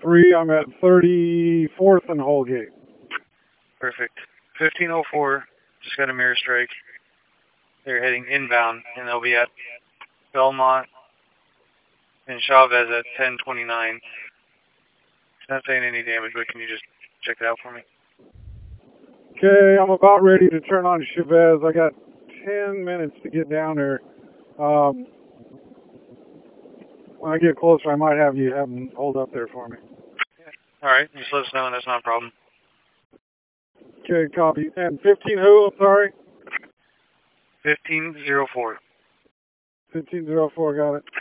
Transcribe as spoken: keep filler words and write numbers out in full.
three, I'm at thirty-fourth and Holgate. Perfect. fifteen oh four, just got a mirror strike. They're heading inbound, and they'll be at Belmont and Chavez at ten twenty-nine. It's not saying any damage, but can you just check it out for me? Okay, I'm about ready to turn on Chavez. I got ten minutes to get down there. Um, when I get closer, I might have you have them hold up there for me. All right, just let us know, and that's not a problem. Okay, copy. And fifteen who? I'm sorry? fifteen oh four. fifteen oh four, got it.